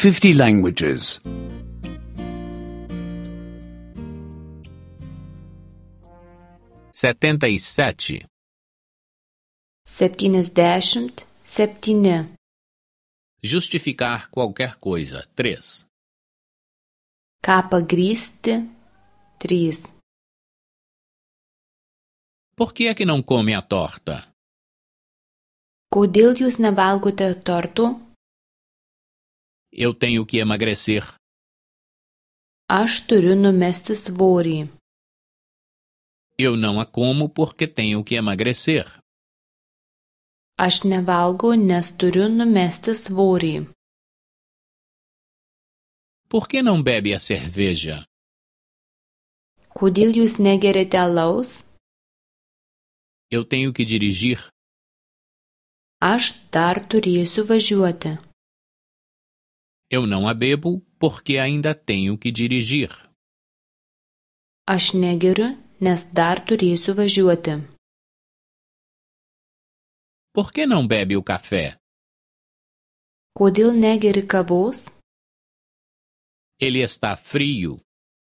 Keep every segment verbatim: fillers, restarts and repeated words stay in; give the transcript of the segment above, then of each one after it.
fifty languages. setenta e sete. septyniasdešimt septyni. Justificar qualquer coisa. três. Ką pagrįsti? trys. Por que é que não come a torta? Kodėl jūs nevalgote tortų? Eu tenho que emagrecer. Aš turiu numesti svorį. Eu não a como porque tenho que emagrecer. Aš nevalgau, nes turiu numesti svorį. Por que não bebe a cerveja? Kodėl jūs negeriate alaus? Eu tenho que dirigir. Aš dar turėsiu važiuoti. Eu não a bebo porque ainda tenho que dirigir. Aš negeriu, nes dar turėsiu važiuoti. Por que não bebe o café? Kodėl negeri kavos? Ele está frio.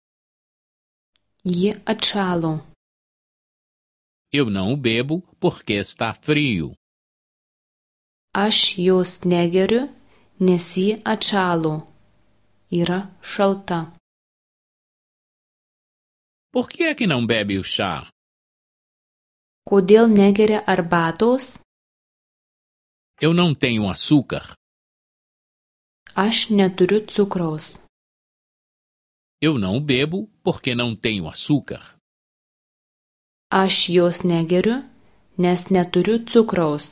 Ji atšalo. Eu não o bebo porque está frio. Aš jos negeriu, nes ji atšalo. Yra šalta. Por que é que não bebe o chá? Kodėl negeria arbatos? Eu não tenho açúcar. Aš neturiu cukraus. Eu não o bebo porque não tenho açúcar. Aš jos negeriu, nes neturiu cukraus.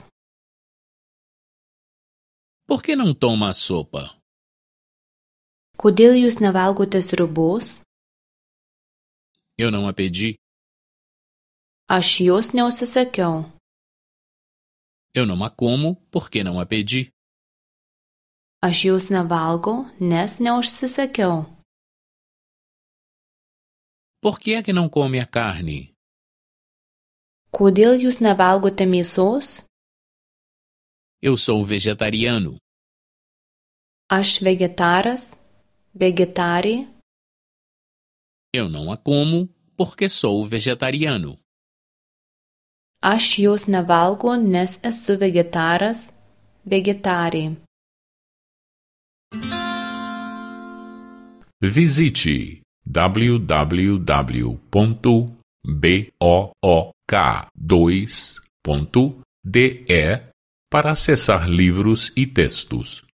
Por que não toma a sopa? Kodėl jūs nevalgote sriubos? Eu não a pedi. Aš jos neužsisakiau. Eu não a como porque não a pedi. Aš jos nevalgau, nes neužsisakiau. Por que é que não come a carne? Kodėl jūs nevalgote mėsos? Eu sou vegetariano. Aš vegetaras, vegetarė. Eu não a como porque sou vegetariano. Aš jos nevalgau, nes esu vegetaras, vegetarė. Visite w w w ponto book dois ponto de para acessar livros e textos.